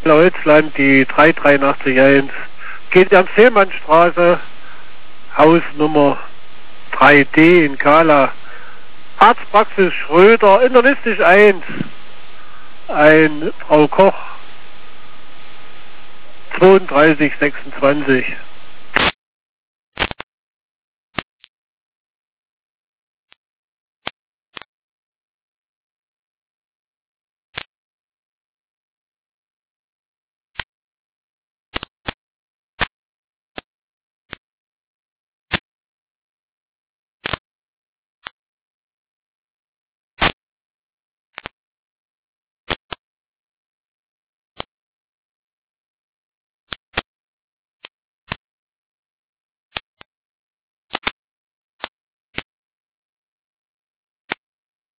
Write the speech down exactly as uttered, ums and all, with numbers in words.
Holzland, die drei drei acht eins. Geht am Seemannstraße, Haus Nummer drei D in Kala. Arztpraxis Schröder, internistisch eins. Ein Frau Koch, zweiunddreißig sechsundzwanzig.